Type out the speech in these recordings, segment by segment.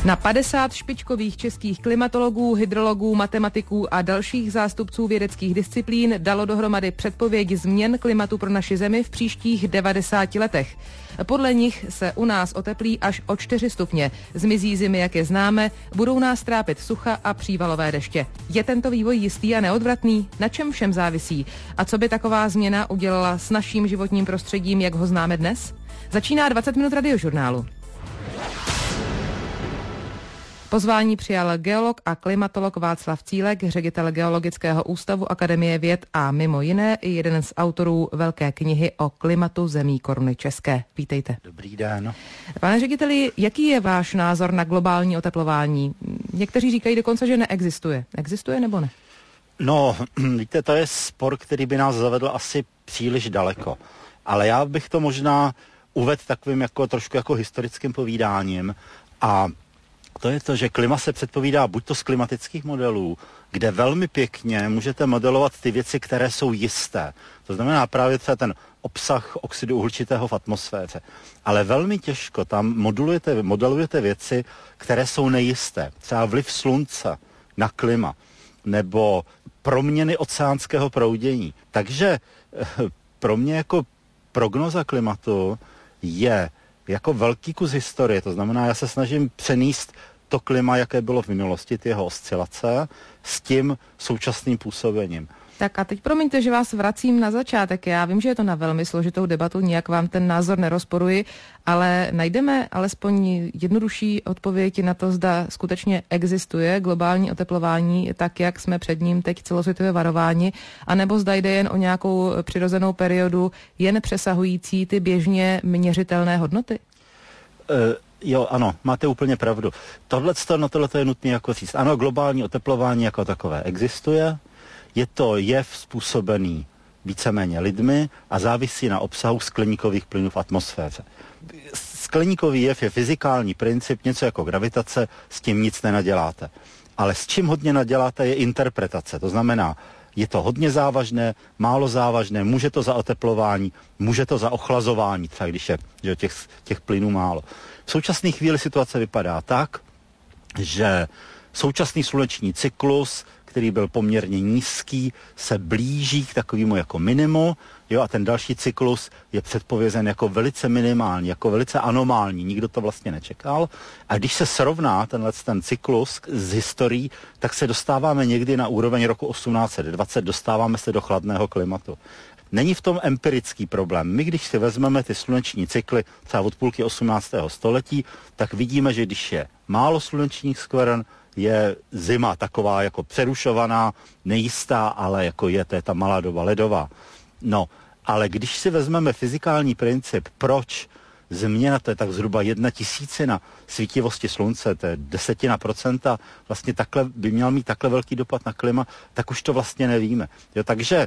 Na 50 špičkových českých klimatologů, hydrologů, matematiků a dalších zástupců vědeckých disciplín dalo dohromady předpověď změn klimatu pro naši zemi v příštích 90 letech. Podle nich se u nás oteplí až o 4 stupně. Zmizí zimy, jak je známe, budou nás trápit sucha a přívalové deště. Je tento vývoj jistý a neodvratný? Na čem všem závisí? A co by taková změna udělala s naším životním prostředím, jak ho známe dnes? Začíná 20 minut radiožurnálu. Pozvání přijal geolog a klimatolog Václav Cílek, ředitel Geologického ústavu Akademie věd a mimo jiné i jeden z autorů velké knihy o klimatu zemí Koruny české. Vítejte. Dobrý den. Pane řediteli, jaký je váš názor na globální oteplování? Někteří říkají dokonce, že neexistuje. Existuje nebo ne? No, víte, to je spor, který by nás zavedl asi příliš daleko. Ale já bych to možná uvedl takovým trošku jako historickým povídáním. A to je to, že klima se předpovídá buď to z klimatických modelů, kde velmi pěkně můžete modelovat ty věci, které jsou jisté. To znamená právě třeba ten obsah oxidu uhličitého v atmosféře. Ale velmi těžko tam modelujete věci, které jsou nejisté. Třeba vliv slunce na klima nebo proměny oceánského proudění. Takže pro mě jako prognoza klimatu je jako velký kus historie. To znamená, já se snažím přenést to klima, jaké bylo v minulosti, ty jeho oscilace, s tím současným působením. Tak a teď promiňte, že vás vracím na začátek. Já vím, že je to na velmi složitou debatu, nijak vám ten názor nerozporuji, ale najdeme alespoň jednodušší odpověď na to, zda skutečně existuje globální oteplování, tak jak jsme před ním teď celosvětově varováni, anebo zda jde jen o nějakou přirozenou periodu, jen přesahující ty běžně měřitelné hodnoty? Jo, ano, máte úplně pravdu. Tohle je nutné jako říct. Ano, globální oteplování jako takové existuje. Je to jev způsobený víceméně lidmi a závisí na obsahu skleníkových plynů v atmosféře. Skleníkový jev je fyzikální princip, něco jako gravitace, s tím nic nenaděláte. Ale s čím hodně naděláte je interpretace. To znamená, je to hodně závažné, málo závažné, může to za oteplování, může to za ochlazování, třeba když je těch plynů málo. V současné chvíli situace vypadá tak, že současný sluneční cyklus, který byl poměrně nízký, se blíží k takovému jako minimu, jo, a ten další cyklus je předpovězen jako velice minimální, jako velice anomální, nikdo to vlastně nečekal. A když se srovná ten cyklus z historií, tak se dostáváme někdy na úroveň roku 1820, dostáváme se do chladného klimatu. Není v tom empirický problém. My, když si vezmeme ty sluneční cykly třeba od půlky 18. století, tak vidíme, že když je málo slunečních skvrn, je zima taková jako přerušovaná, nejistá, ale jako to je ta malá doba ledová. No, ale když si vezmeme fyzikální princip, proč změna, to je tak zhruba 1/1000 svítivosti slunce, to je 0,1%, vlastně takhle by měl mít takhle velký dopad na klima, tak už to vlastně nevíme. Jo, takže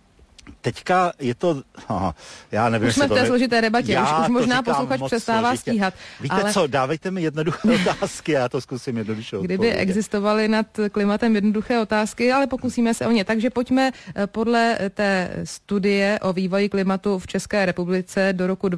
teďka je to, já nevím, už jsme v té složité debatě, už možná posluchač přestává stíhat. Víte ale co, dávejte mi jednoduché otázky, já to zkusím jednoduše odpovědět. Kdyby existovaly nad klimatem jednoduché otázky, ale pokusíme se o ně. Takže pojďme podle té studie o vývoji klimatu v České republice do roku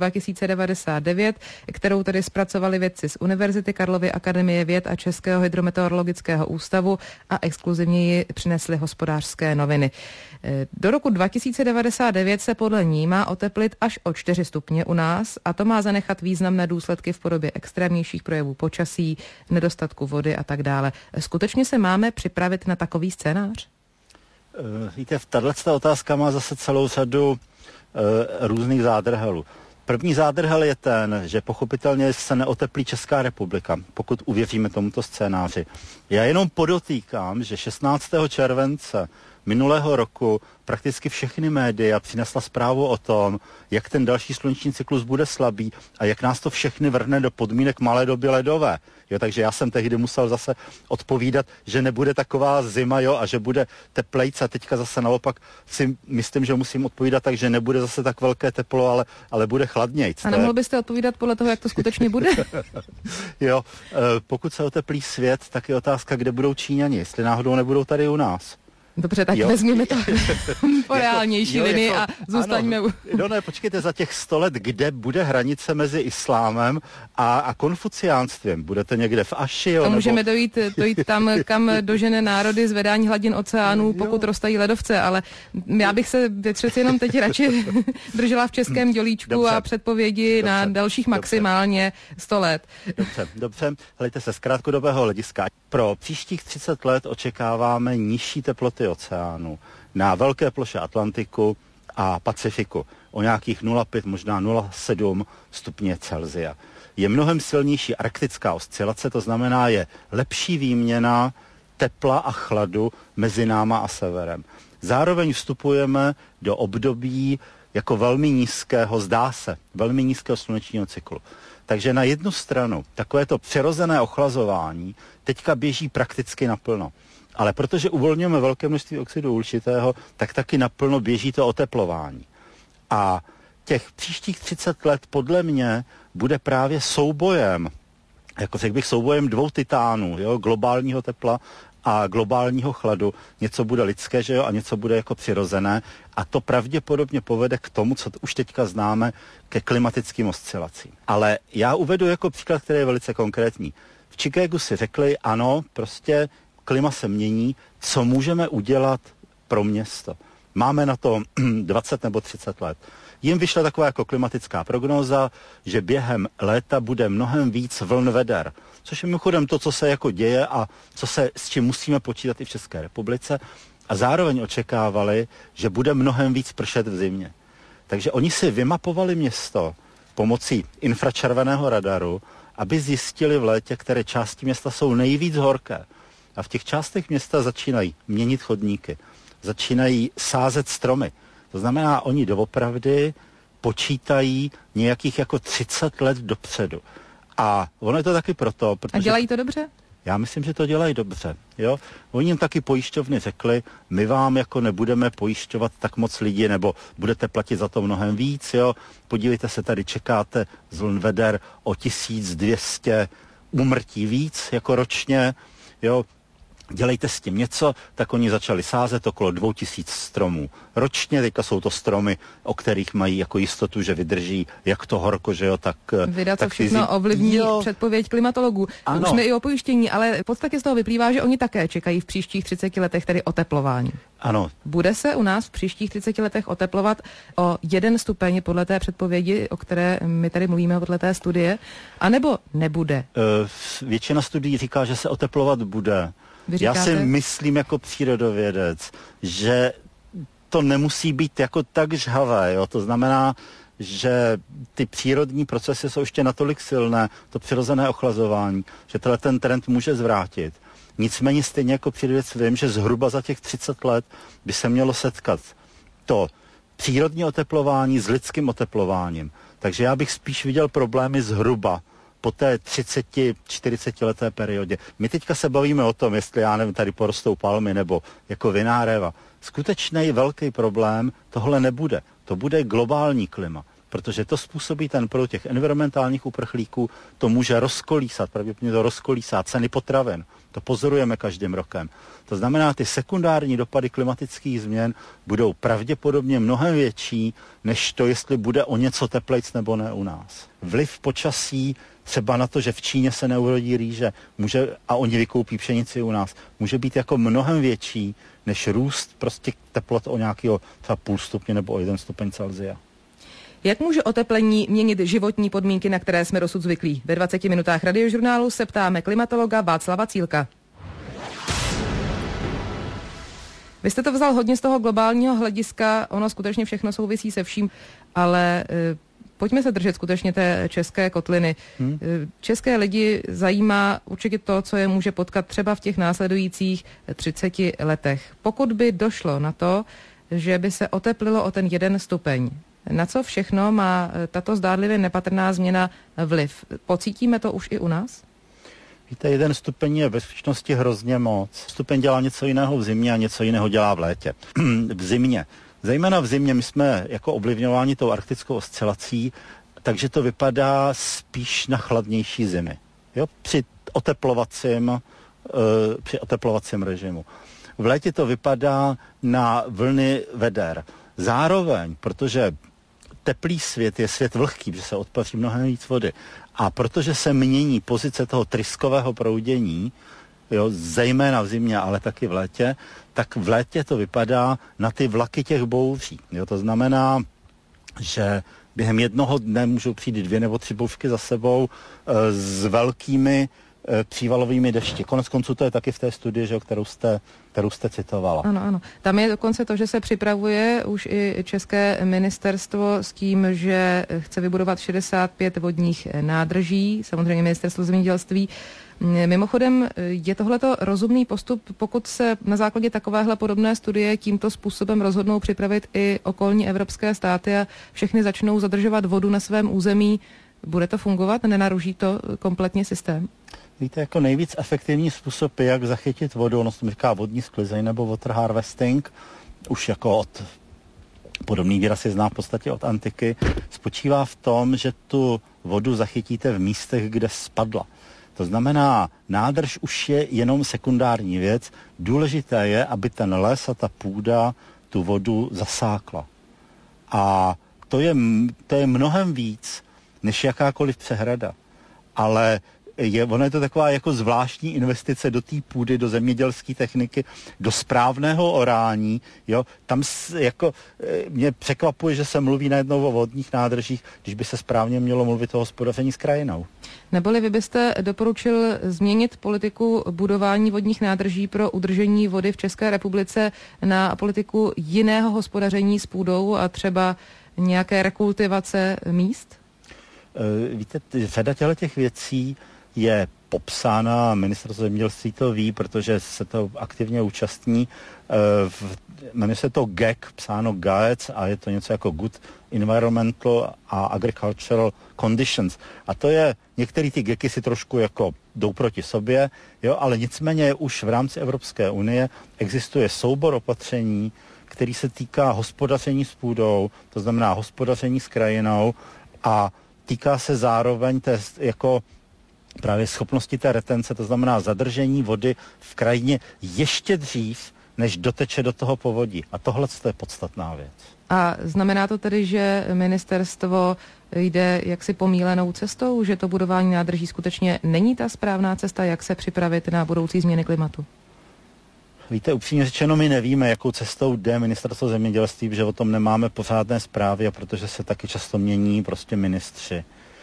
2099, kterou tedy zpracovali vědci z Univerzity Karlovy, Akademie věd a Českého hydrometeorologického ústavu a exkluzivně ji přinesly Hospodářské noviny. Do roku 2099 se podle ní má oteplit až o 4 stupně u nás a to má zanechat významné důsledky v podobě extrémnějších projevů počasí, nedostatku vody a tak dále. Skutečně se máme připravit na takový scénář? Víte, tato otázka má zase celou řadu různých zádrhelů. První zádrhel je ten, že pochopitelně se neoteplí Česká republika, pokud uvěříme tomuto scénáři. Já jenom podotýkám, že 16. července minulého roku prakticky všechny média přinesla zprávu o tom, jak ten další sluneční cyklus bude slabý a jak nás to všechny vrhne do podmínek malé doby ledové. Jo, takže já jsem tehdy musel zase odpovídat, že nebude taková zima, jo, a že bude teplejc a teďka zase naopak si myslím, že musím odpovídat tak, že nebude zase tak velké teplo, ale bude chladnějc. A nemohl byste odpovídat podle toho, jak to skutečně bude? Jo, pokud se oteplí svět, tak je otázka, kde budou Číňani, jestli náhodou nebudou tady u nás. Dobře, tak vezměme to po reálnější linii a zůstaňme u... No ne, počkejte, za těch 100 let, kde bude hranice mezi islámem a konfuciánstvím? Budete někde v Aši? A můžeme dojít tam, kam dožene národy zvedání hladin oceánů, pokud roztají ledovce, ale já bych se přeci jenom teď radši držela v českém dělíčku a předpovědi na dalších maximálně 100 let. Dobře. Hlejte se, z krátkodobého hlediska. Pro příštích 30 let očekáváme nižší teploty oceánu na velké ploše Atlantiku a Pacifiku o nějakých 0,5, možná 0,7 stupně Celsia. Je mnohem silnější arktická oscilace, to znamená, je lepší výměna tepla a chladu mezi náma a severem. Zároveň vstupujeme do období jako velmi nízkého, zdá se, velmi nízkého slunečního cyklu. Takže na jednu stranu takovéto přirozené ochlazování teďka běží prakticky naplno. Ale protože uvolňujeme velké množství oxidu uhličitého, tak taky naplno běží to oteplování. A těch příštích 30 let podle mě bude právě soubojem, jako řekl bych, soubojem dvou titánů, jo, globálního tepla a globálního chladu. Něco bude lidské, že jo, a něco bude jako přirozené. A to pravděpodobně povede k tomu, co už teďka známe, ke klimatickým oscilacím. Ale já uvedu jako příklad, který je velice konkrétní. V Chicagu si řekli, ano, prostě klima se mění, co můžeme udělat pro město. Máme na to 20 nebo 30 let. Jim vyšla taková jako klimatická prognóza, že během léta bude mnohem víc vln veder, což je mimochodem to, co se jako děje a s čím musíme počítat i v České republice. A zároveň očekávali, že bude mnohem víc pršet v zimě. Takže oni si vymapovali město pomocí infračerveného radaru, aby zjistili v létě, které části města jsou nejvíc horké. A v těch částech města začínají měnit chodníky, začínají sázet stromy. To znamená, oni doopravdy počítají nějakých jako 30 let dopředu. A ono je to taky proto, protože... A dělají to dobře? Já myslím, že to dělají dobře. Jo? Oni jim taky pojišťovny řekli, my vám jako nebudeme pojišťovat tak moc lidí, nebo budete platit za to mnohem víc. Jo? Podívejte se, tady čekáte z vln veder o 1200 úmrtí víc jako ročně. Jo? Dělejte s tím něco, tak oni začali sázet okolo 2000 stromů ročně. Teďka jsou to stromy, o kterých mají jako jistotu, že vydrží jak to horko, že jo, tak... Vydat to všechno ovlivní předpověď klimatologů. Ano. Už jsme i o pojištění, ale v podstatě z toho vyplývá, že oni také čekají v příštích 30 letech tedy oteplování. Ano. Bude se u nás v příštích 30 letech oteplovat o 1 stupeň podle té předpovědi, o které my tady mluvíme, podle té studie, anebo nebude? Většina studií říká, že se oteplovat bude. Já si myslím jako přírodovědec, že to nemusí být jako tak žhavé, jo? To znamená, že ty přírodní procesy jsou ještě natolik silné, to přirozené ochlazování, že ten trend může zvrátit. Nicméně stejně jako přírodovědec vím, že zhruba za těch 30 let by se mělo setkat to přírodní oteplování s lidským oteplováním. Takže já bych spíš viděl problémy zhruba po té 30-40 leté periodě. My teďka se bavíme o tom, jestli, já nevím, tady porostou palmy nebo jako vinářeva. Skutečný velký problém tohle nebude. To bude globální klima, protože to způsobí ten proud těch environmentálních uprchlíků, to může rozkolísat, pravděpodobně to rozkolísá ceny potravin. To pozorujeme každým rokem. To znamená, ty sekundární dopady klimatických změn budou pravděpodobně mnohem větší, než to, jestli bude o něco teplejc nebo ne u nás. Vliv počasí třeba na to, že v Číně se neurodí rýže a oni vykoupí pšenici u nás, může být jako mnohem větší, než růst prostě teplot o nějakého třeba 0,5 stupně nebo o 1 stupeň Celsia. Jak může oteplení měnit životní podmínky, na které jsme dosud zvyklí? Ve 20 minutách Radiožurnálu se ptáme klimatologa Václava Cílka. Vy jste to vzal hodně z toho globálního hlediska, ono skutečně všechno souvisí se vším, ale pojďme se držet skutečně té české kotliny. České lidi zajímá určitě to, co je může potkat třeba v těch následujících 30 letech. Pokud by došlo na to, že by se oteplilo o ten 1 stupeň, na co všechno má tato zdánlivě nepatrná změna vliv? Pocítíme to už i u nás? Víte, 1 stupeň je ve skutečnosti hrozně moc. Stupeň dělá něco jiného v zimě a něco jiného dělá v létě. V zimě. Zejména v zimě my jsme jako ovlivňováni tou arktickou oscilací, takže to vypadá spíš na chladnější zimy. Jo? Při oteplovacím režimu. v létě to vypadá na vlny veder. Zároveň, protože teplý svět je svět vlhký, protože se odpaří mnohem víc vody. A protože se mění pozice toho tryskového proudění, jo, zejména v zimě, ale taky v létě, tak v létě to vypadá na ty vlaky těch bouří. Jo, to znamená, že během jednoho dne můžou přijít 2 nebo 3 bouřky za sebou s velkými přívalovými dešti. Konec konců to je taky v té studii, že, kterou jste citovala. Ano. Tam je dokonce to, že se připravuje už i české ministerstvo s tím, že chce vybudovat 65 vodních nádrží, samozřejmě ministerstvo zemědělství. Mimochodem, je tohleto rozumný postup, pokud se na základě takovéhle podobné studie tímto způsobem rozhodnou připravit i okolní evropské státy a všechny začnou zadržovat vodu na svém území? Bude to fungovat? Nenaruší to kompletně systém? Víte, jako nejvíc efektivní způsob, jak zachytit vodu, ono se mi říká vodní sklizeň nebo water harvesting, už jako podobný výraz je zná v podstatě od antiky, spočívá v tom, že tu vodu zachytíte v místech, kde spadla. To znamená, nádrž už je jenom sekundární věc. Důležité je, aby ten les a ta půda tu vodu zasákla. A to je mnohem víc, než jakákoliv přehrada. Ale ono je to taková jako zvláštní investice do té půdy, do zemědělské techniky, do správného orání. Jo? Tam jako mě překvapuje, že se mluví najednou o vodních nádržích, když by se správně mělo mluvit o hospodaření s krajinou. Neboli vy byste doporučil změnit politiku budování vodních nádrží pro udržení vody v České republice na politiku jiného hospodaření s půdou a třeba nějaké rekultivace míst? Víte, řada těch věcí je popsána, ministerstvo zemědělství to ví, protože se to aktivně účastní. Jmenuje se to GEC, psáno GAEC a je to něco jako Good Environmental a Agricultural Conditions. A to je, některé ty GECy si trošku jako jdou proti sobě, jo, ale nicméně už v rámci Evropské unie existuje soubor opatření, který se týká hospodaření s půdou, to znamená hospodaření s krajinou a týká se zároveň jako právě schopnosti té retence, to znamená zadržení vody v krajině ještě dřív, než doteče do toho povodí. A tohle je podstatná věc. A znamená to tedy, že ministerstvo jde jaksi pomílenou cestou, že to budování nádrží skutečně není ta správná cesta, jak se připravit na budoucí změny klimatu? Víte, upřímně řečeno, my nevíme, jakou cestou jde ministerstvo zemědělství, že o tom nemáme pořádné zprávy, a protože se taky často mění prostě ministři.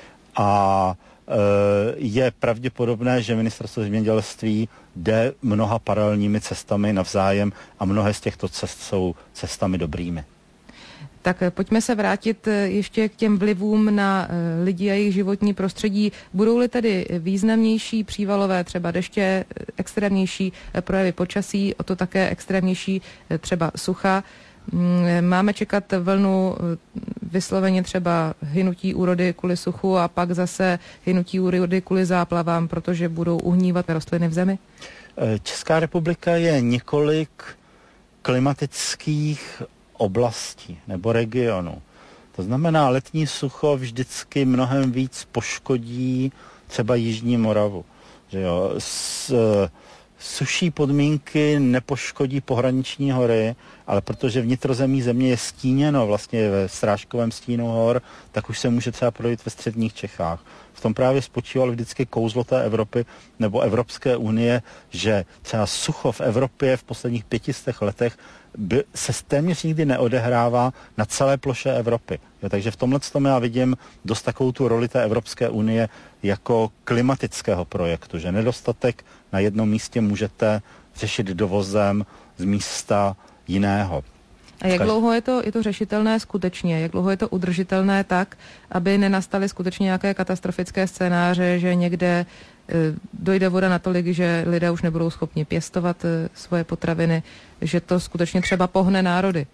A je pravděpodobné, že ministerstvo zemědělství jde mnoha paralelními cestami navzájem a mnohé z těchto cest jsou cestami dobrými. Tak pojďme se vrátit ještě k těm vlivům na lidi a jejich životní prostředí. Budou-li tedy významnější přívalové třeba deště, extrémnější projevy počasí, o to také extrémnější třeba sucha, máme čekat vlnu vysloveně třeba hynutí úrody kvůli suchu a pak zase hynutí úrody kvůli záplavám, protože budou uhnívat rostliny v zemi? Česká republika je několik klimatických oblastí nebo regionů. To znamená, letní sucho vždycky mnohem víc poškodí třeba Jižní Moravu. Že jo, suší podmínky nepoškodí pohraniční hory, ale protože vnitrozemí země je stíněno vlastně ve srážkovém stínu hor, tak už se může třeba projít ve středních Čechách. V tom právě spočívalo vždycky kouzlo té Evropy nebo Evropské unie, že třeba sucho v Evropě v posledních 500 letech se téměř nikdy neodehrává na celé ploše Evropy. Jo, takže v tomhle tom já vidím dost takovou tu roli té Evropské unie jako klimatického projektu, že nedostatek na jednom místě můžete řešit dovozem z místa jiného. A jak dlouho je to řešitelné skutečně? Jak dlouho je to udržitelné tak, aby nenastaly skutečně nějaké katastrofické scénáře, že někde dojde voda natolik, že lidé už nebudou schopni pěstovat svoje potraviny, že to skutečně třeba pohne národy?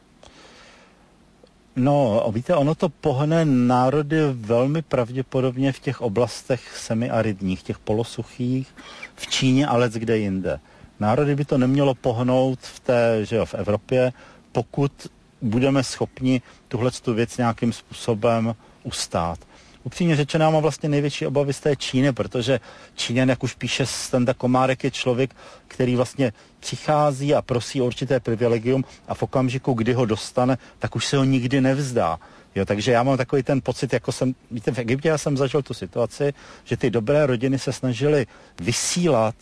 No, víte, ono to pohne národy velmi pravděpodobně v těch oblastech semiaridních, těch polosuchých, v Číně a leckde jinde. Národy by to nemělo pohnout v Evropě, pokud budeme schopni tuhletu věc nějakým způsobem ustát. upřímně řečeno, mám vlastně největší obavy z té Číny, protože Číňan, jak už píše Standa Komárek, je člověk, který vlastně přichází a prosí o určité privilegium a v okamžiku, kdy ho dostane, tak už se ho nikdy nevzdá. Jo, takže já mám takový ten pocit, jako víte, v Egyptě já jsem zažil tu situaci, že ty dobré rodiny se snažily vysílat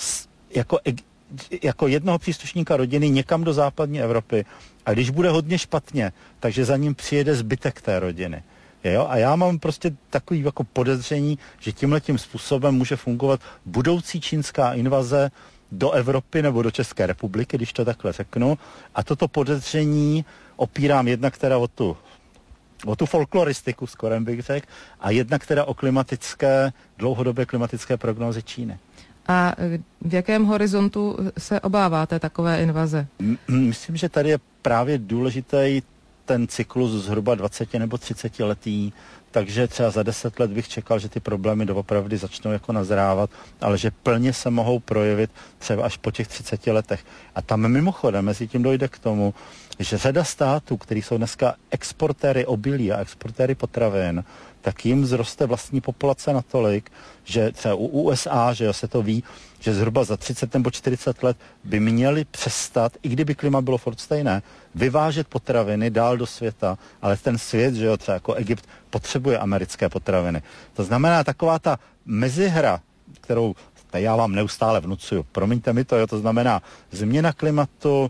jako jednoho příslušníka rodiny někam do západní Evropy a když bude hodně špatně, takže za ním přijede zbytek té rodiny. Jo? A já mám prostě takový jako podezření, že tímhletím způsobem může fungovat budoucí čínská invaze do Evropy nebo do České republiky, když to takhle řeknu. A toto podezření opírám jednak teda o tu folkloristiku, skoro bych řekl, a jednak teda o dlouhodobé klimatické prognózy Číny. A v jakém horizontu se obáváte takové invaze? Myslím, že tady je právě důležitý ten cyklus zhruba 20 nebo 30 letý, takže třeba za 10 let bych čekal, že ty problémy doopravdy začnou jako nazrávat, ale že plně se mohou projevit třeba až po těch 30 letech. A tam mimochodem mezi tím dojde k tomu, že řada států, který jsou dneska exportéry obilí a exportéry potravin, tak jim vzroste vlastní populace natolik, že třeba u USA, že jo, se to ví, že zhruba za 30 nebo 40 let by měli přestat, i kdyby klima bylo furt stejné, vyvážet potraviny dál do světa, ale ten svět, že jo, třeba jako Egypt, potřebuje americké potraviny. To znamená taková ta mezihra, kterou já vám neustále vnucuju, promiňte mi to, jo, to znamená změna klimatu,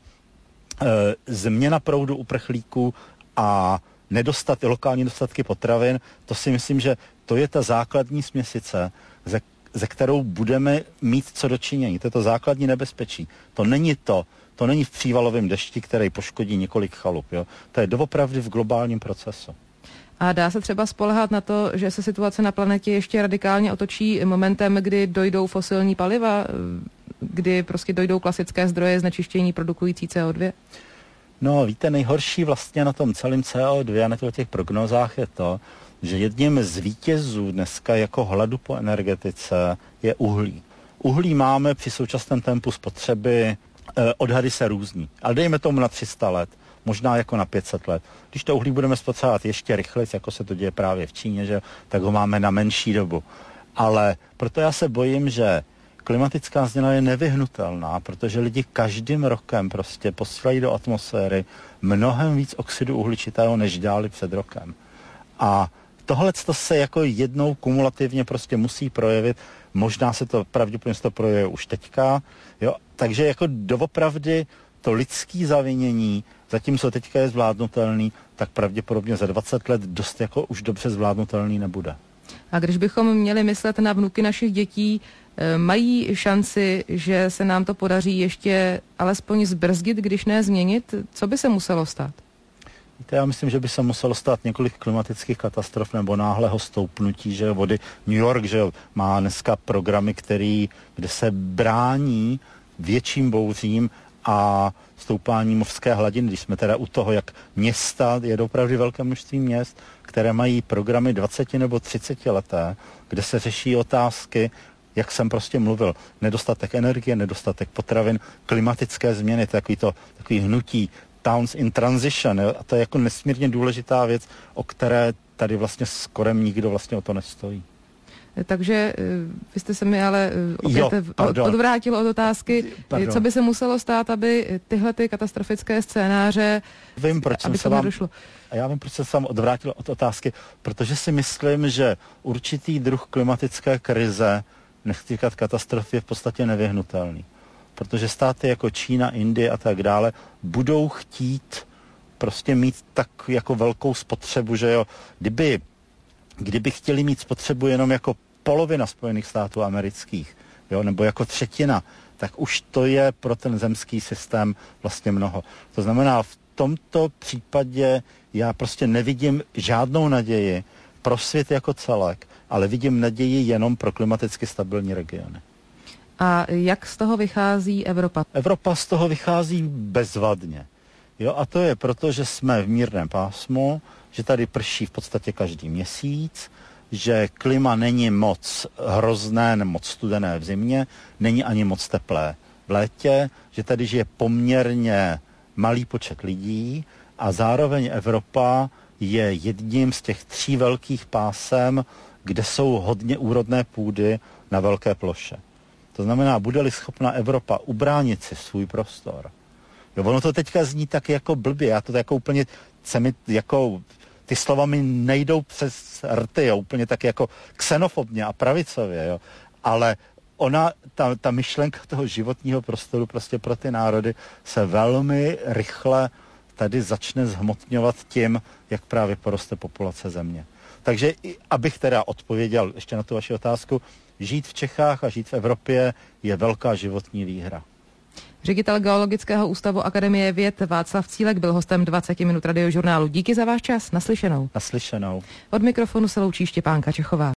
změna proudu uprchlíků a lokální nedostatky potravin, to si myslím, že to je ta základní směsice, ze kterou budeme mít co dočinění. To je to základní nebezpečí. To není v přívalovém dešti, který poškodí několik chalup. Jo? To je doopravdy v globálním procesu. A dá se třeba spoléhat na to, že se situace na planetě ještě radikálně otočí momentem, kdy dojdou fosilní paliva, kdy prostě dojdou klasické zdroje znečištění produkující CO2? No, víte, nejhorší vlastně na tom celém CO2 a na těch prognózách je to, že jedním z vítězů dneska jako hladu po energetice je uhlí. Uhlí máme při současném tempu spotřeby, odhady se různí, ale dejme tomu na 300 let, možná jako na 500 let. Když to uhlí budeme spotřebovat ještě rychleji, jako se to děje právě v Číně, že, tak ho máme na menší dobu. Ale proto já se bojím, že klimatická změna je nevyhnutelná, protože lidi každým rokem prostě posílají do atmosféry mnohem víc oxidu uhličitého, než dělali před rokem. A tohle se jako jednou kumulativně prostě musí projevit, možná se to pravděpodobně projevuje už teďka, jo? Takže jako doopravdy to lidský zavinění, zatímco teďka je zvládnutelný, tak pravděpodobně za 20 let dost jako už dobře zvládnutelný nebude. A když bychom měli myslet na vnuky našich dětí, mají šanci, že se nám to podaří ještě alespoň zbrzdit, když ne změnit? Co by se muselo stát? Víte, já myslím, že by se muselo stát několik klimatických katastrof nebo náhlého stoupnutí, že vody. New York, že má dneska programy, kde se brání větším bouřím a stoupání mořské hladiny. Když jsme teda u toho, jak města, je opravdu velké množství měst, které mají programy 20 nebo 30 leté, kde se řeší otázky, jak jsem prostě mluvil, nedostatek energie, nedostatek potravin, klimatické změny, takový hnutí Towns in Transition. A to je jako nesmírně důležitá věc, o které tady vlastně skoro nikdo vlastně o to nestojí. Takže vy jste se mi ale opět odvrátil od otázky, co by se muselo stát, aby tyhle ty katastrofické scénáře, vím, proč aby to nedošlo. A já vím, proč jsem se vám odvrátil od otázky, protože si myslím, že určitý druh klimatické krize, nechci říkat katastrofy, je v podstatě nevyhnutelný. Protože státy jako Čína, Indie a tak dále budou chtít prostě mít tak jako velkou spotřebu, že jo, kdyby chtěli mít spotřebu jenom jako polovina Spojených států amerických, jo, nebo jako třetina, tak už to je pro ten zemský systém vlastně mnoho. To znamená, v tomto případě já prostě nevidím žádnou naději pro svět jako celek, ale vidím naději jenom pro klimaticky stabilní regiony. A jak z toho vychází Evropa? Evropa z toho vychází bezvadně. Jo, a to je proto, že jsme v mírném pásmu, že tady prší v podstatě každý měsíc, že klima není moc hrozné, moc studené v zimě, není ani moc teplé v létě, že tady žije poměrně malý počet lidí a zároveň Evropa je jedním z těch 3 velkých pásem, kde jsou hodně úrodné půdy na velké ploše. To znamená, bude-li schopna Evropa ubránit si svůj prostor. Jo, ono to teďka zní tak jako blbě, já to jako úplně, ty slova mi nejdou přes rty, jo, úplně tak jako xenofobně a pravicově, jo. Ale ta myšlenka toho životního prostoru prostě pro ty národy se velmi rychle tady začne zhmotňovat tím, jak právě poroste populace země. Takže abych teda odpověděl ještě na tu vaši otázku, žít v Čechách a žít v Evropě je velká životní výhra. Ředitel Geologického ústavu Akademie věd Václav Cílek byl hostem 20 minut radiožurnálu. Díky za váš čas, naslyšenou. Naslyšenou. Od mikrofonu se loučí Štěpánka Čechová.